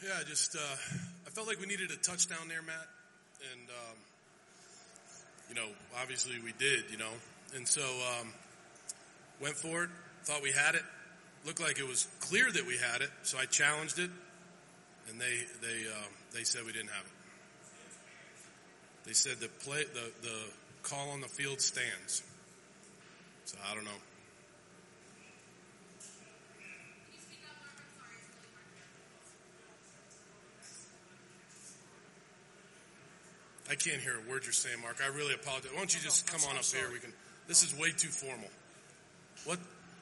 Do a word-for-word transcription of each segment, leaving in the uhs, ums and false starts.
Yeah, just uh, I felt like we needed a touchdown there, Matt, and um, you know, obviously we did, you know, and so um, went for it. Thought we had it. Looked like it was clear that we had it, so I challenged it, and they they uh, they said we didn't have it. They said the play the the call on the field stands. So I don't know. I can't hear a word you're saying, Mark. I really apologize. Why don't you just come on up here? We can. This is way too formal. What?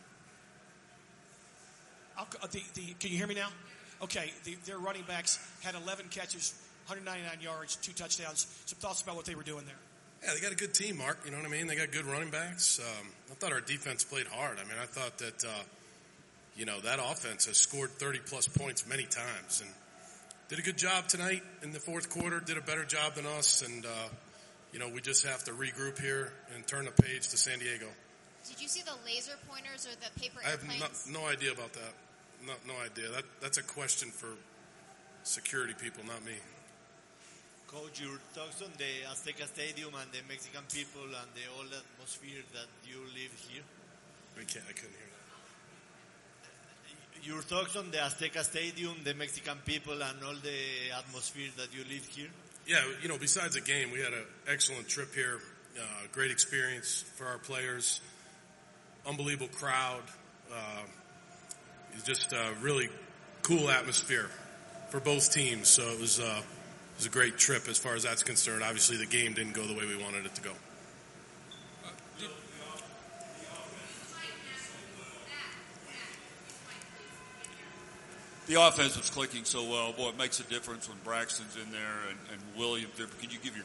I'll, the, the, can you hear me now? Okay. The, their running backs had eleven catches, one hundred ninety-nine yards, two touchdowns. Some thoughts about what they were doing there? Yeah, they got a good team, Mark. You know what I mean? They got good running backs. Um, I thought our defense played hard. I mean, I thought that, uh, you know, that offense has scored thirty-plus points many times and did a good job tonight in the fourth quarter, did a better job than us, and, uh, you know, we just have to regroup here and turn the page to San Diego. Did you see the laser pointers or the paper I have airplanes? no, no idea about that. No, no idea. That That's a question for security people, not me. Coach, your thoughts on the Azteca Stadium and the Mexican people and the whole atmosphere that you live here? I can't. I couldn't hear that. Your thoughts on the Azteca Stadium, the Mexican people, and all the atmosphere that you live here? Yeah, you know, besides the game, we had an excellent trip here. Uh, great experience for our players. Unbelievable crowd. Uh, it's just a really cool atmosphere for both teams. So it was, uh, it was a great trip as far as that's concerned. Obviously, the game didn't go the way we wanted it to go. The offense was clicking so well. Boy, it makes a difference when Braxton's in there and, and Williams there. But can you give your